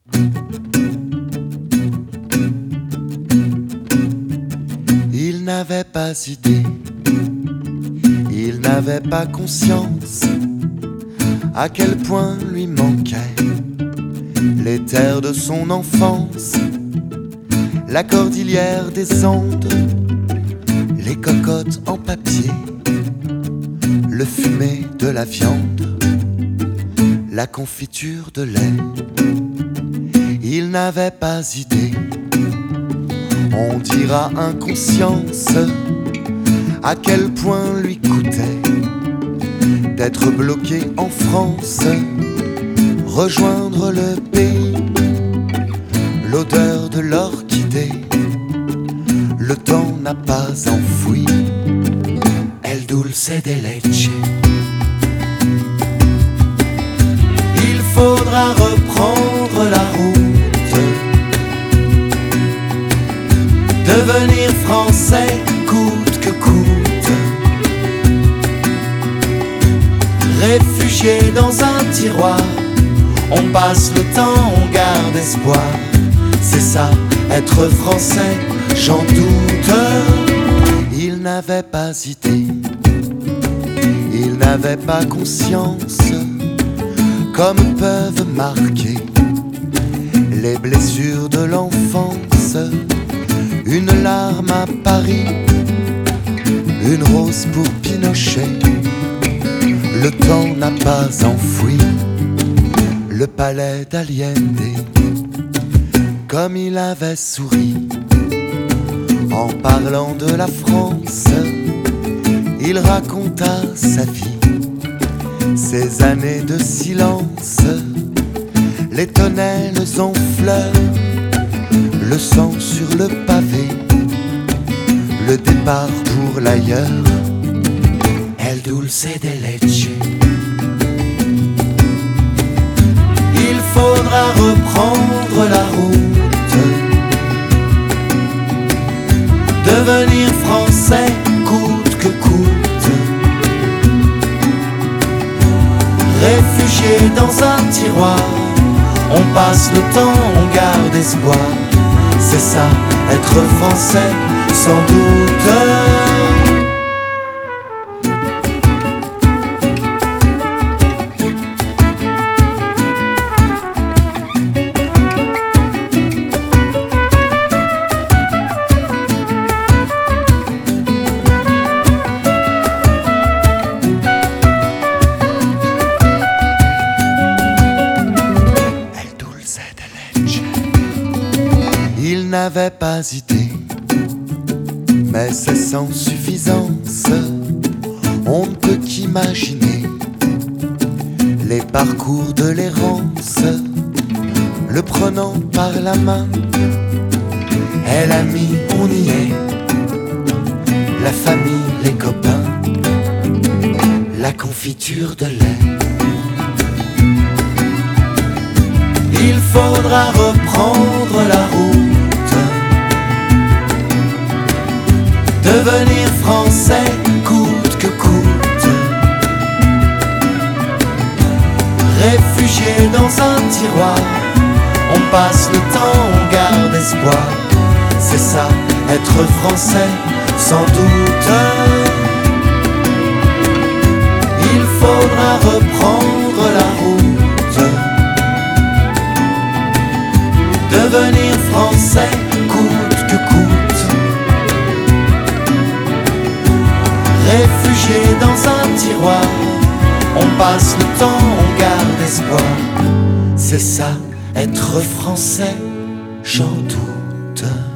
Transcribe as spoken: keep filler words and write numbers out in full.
Il n'avait pas idée, il n'avait pas conscience à quel point lui manquaient les terres de son enfance, la cordillère des Andes, les cocottes en papier, le fumet de la viande, la confiture de lait. Il n'avait pas idée, on dira inconscience, à quel point lui coûtait d'être bloqué en France, rejoindre le pays, l'odeur de l'orchidée, le temps n'a pas enfoui El dulce de leche. Il faudra reprendre la route, devenir français coûte que coûte, réfugié dans un tiroir, on passe le temps, on garde espoir. C'est ça, être français, j'en doute. Il n'avait pas idée, il n'avait pas conscience, comme peuvent marquer les blessures de l'enfance. Une larme à Paris, une rose pour Pinochet, le temps n'a pas enfoui le palais d'Allende, comme il avait souri en parlant de la France. Il raconta sa vie, ses années de silence, les tonnelles en fleurs, le sang sur le pavé, le départ pour l'ailleurs, El dulce de leche. Il faudra reprendre la route, devenir français coûte que coûte, réfugié dans un tiroir, on passe le temps, on garde espoir. C'est ça, être français, sans doute. Il n'avait pas idée, mais c'est sans suffisance. On ne peut qu'imaginer les parcours de l'errance, le prenant par la main. Elle a mis, on y est, la famille, les copains, la confiture de lait. Il faudra reprendre la route, devenir français coûte que coûte, réfugié dans un tiroir, on passe le temps, on garde espoir. C'est ça, être français, sans doute. Il faudra reprendre la route, devenir français coûte que coûte, réfugié dans un tiroir, on passe le temps, on garde espoir. C'est ça, être français, j'en doute.